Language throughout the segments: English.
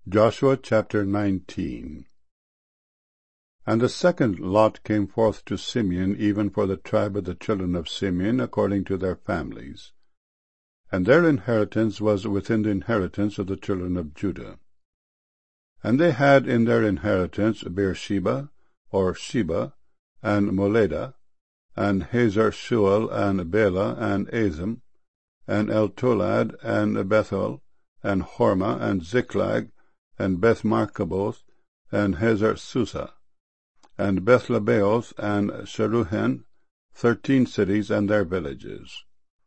Joshua chapter 19. And the second lot came forth to Simeon, even for the tribe of the children of Simeon, according to their families. And their inheritance was within the inheritance of the children of Judah. And they had in their inheritance Beersheba, or Sheba, and Moladah, and Hazar Shual, and Bela, and Azim, and Eltolad, and Bethel, and Hormah, and Ziklag, and Beth-Marcaboth, and Hazar Susa, and Beth-Lebaoth, and Sharuhen, 13 cities and their villages.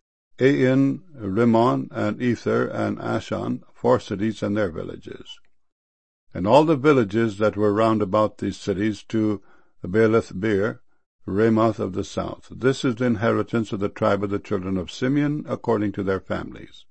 Ain, Rimmon, and Ether, and Ashan, 4 cities and their villages. And all the villages that were round about these cities to Baalath-beer, Ramoth of the south. This is the inheritance of the tribe of the children of Simeon, according to their families.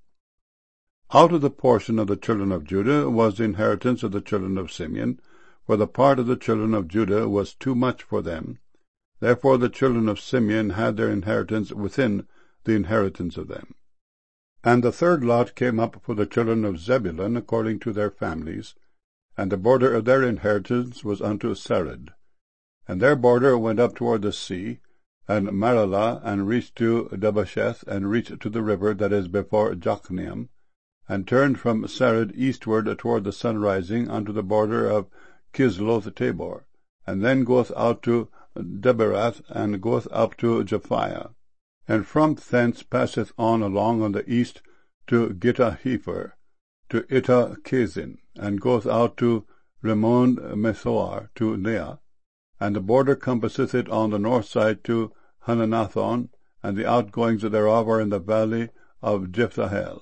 Out of the portion of the children of Judah was the inheritance of the children of Simeon, for the part of the children of Judah was too much for them. Therefore the children of Simeon had their inheritance within the inheritance of them. And the third lot came up for the children of Zebulun, according to their families, and the border of their inheritance was unto Sarid. And their border went up toward the sea, and Maralah, and reached to Dabbasheth, and reached to the river that is before Jokneam, and turned from Sarid eastward toward the sunrising unto the border of Kisloth-Tabor, and then goeth out to Deberath, and goeth up to Japhiah, and from thence passeth on along on the east to Gittah-Hefer, to Ittah-Kazin, and goeth out to Rimmon-Methoar, to Neah, and the border compasseth it on the north side to Hananathon, and the outgoings thereof are in the valley of Jephthahel.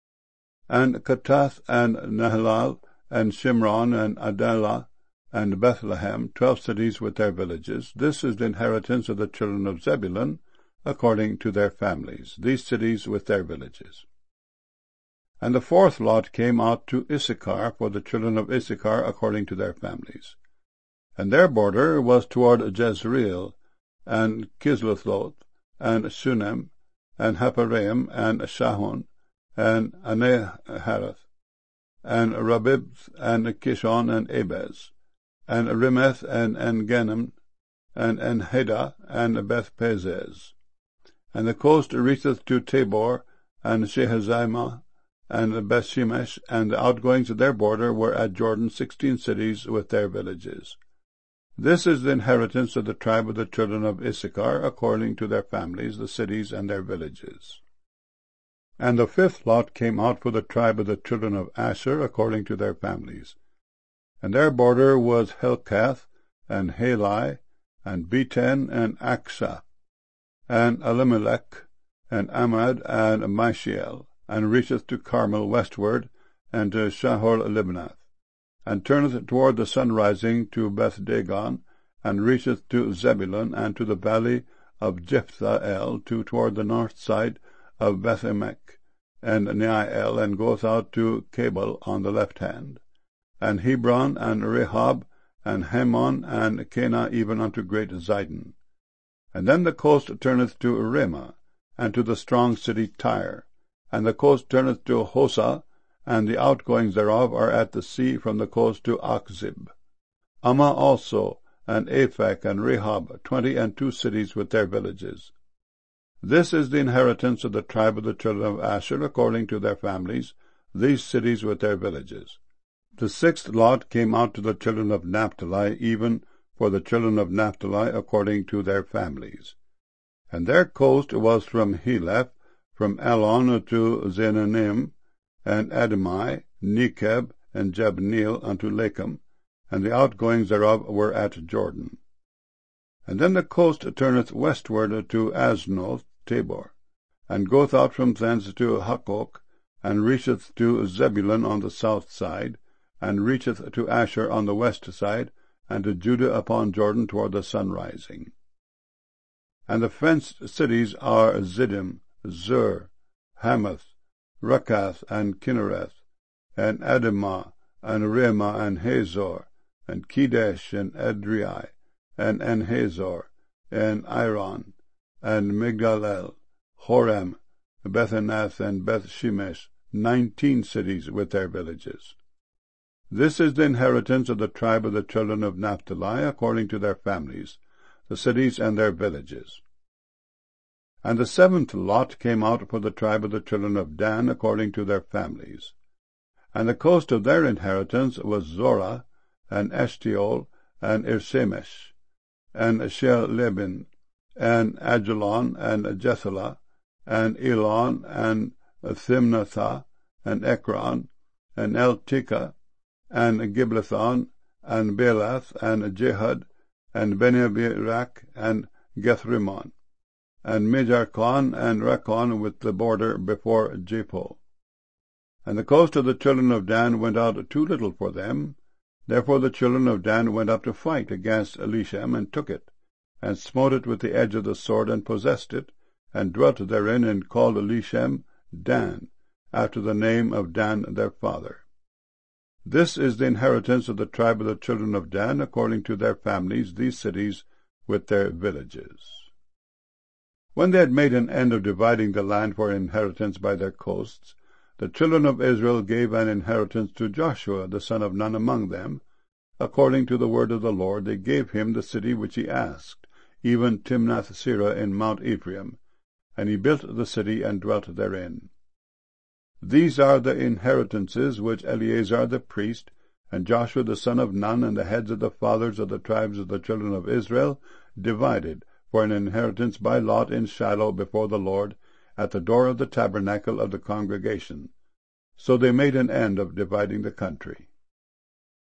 And Katath, and Nahalal, and Shimron, and Adalah, and Bethlehem, 12 cities with their villages. This is the inheritance of the children of Zebulun, according to their families, these cities with their villages. And the fourth lot came out to Issachar, for the children of Issachar, according to their families. And their border was toward Jezreel, and Kisloth, and Shunem, and Hapharaim, and Shahon, and Aneharath, and Rabib, and Kishon, and Abez, and Rimeth, and En-Ganim, and En-Hadah, and Beth-Pazez. And the coast reacheth to Tabor, and Shehazimah, and Beth-Shemesh, and the outgoings of their border were at Jordan, 16 cities with their villages. This is the inheritance of the tribe of the children of Issachar, according to their families, the cities and their villages. And the fifth lot came out for the tribe of the children of Asher, according to their families. And their border was Helkath, and Halai, and Beten, and Aksha, and Elimelech, and Amad, and Mishael, and reacheth to Carmel westward, and to Shahor-Libnath, and turneth toward the sunrising to Beth-Dagon, and reacheth to Zebulun, and to the valley of Jephthahel, toward the north side of Beth-Emek, and Neiel, and goeth out to Cabal on the left hand, and Hebron, and Rehob, and Hammon, and Cana, even unto great Zidon. And then the coast turneth to Ramah, and to the strong city Tyre, and the coast turneth to Hosah, and the outgoings thereof are at the sea from the coast to Achzib. Ammah also, and Aphek, and Rehob, 22 cities with their villages. This is the inheritance of the tribe of the children of Asher, according to their families, these cities with their villages. The sixth lot came out to the children of Naphtali, even for the children of Naphtali, according to their families. And their coast was from Heleph, from Elon to Zenanim, and Adamai, Nekeb, and Jabneel unto Lakum, and the outgoings thereof were at Jordan. And then the coast turneth westward to Aznoth Tabor, and goeth out from thence to Hukkok, and reacheth to Zebulun on the south side, and reacheth to Asher on the west side, and to Judah upon Jordan toward the sunrising. And the fenced cities are Ziddim, Zur, Hamath, Rakath, and Kinnereth, and Adamah, and Ramah, and Hazor, and Kedesh, and Edrei, and En-Hazor, and Iron, and Migdalel, Horem, Bethanath, and Beth-Shemesh, 19 cities with their villages. This is the inheritance of the tribe of the children of Naphtali, according to their families, the cities and their villages. And the seventh lot came out for the tribe of the children of Dan, according to their families. And the coast of their inheritance was Zorah, and Eshtaol, and Irshemesh, and Shealbim, and Ajalon, and Jethelah, and Elon, and Thimnathah, and Ekron, and Eltekeh, and Giblethon, and Belath, and Jehud, and Beneberak, and Gethrimmon, and Mijarkon, and Rekon, with the border before Jepho. And the coast of the children of Dan went out too little for them. Therefore the children of Dan went up to fight against Elishem, and took it, and smote it with the edge of the sword, and possessed it, and dwelt therein, and called Elishem Dan, after the name of Dan their father. This is the inheritance of the tribe of the children of Dan, according to their families, these cities with their villages. When they had made an end of dividing the land for inheritance by their coasts, the children of Israel gave an inheritance to Joshua the son of Nun among them. According to the word of the Lord, they gave him the city which he asked, even Timnath-serah in Mount Ephraim, and he built the city and dwelt therein. These are the inheritances which Eleazar the priest, and Joshua the son of Nun, and the heads of the fathers of the tribes of the children of Israel, divided for an inheritance by lot in Shiloh before the Lord, at the door of the tabernacle of the congregation. So they made an end of dividing the country.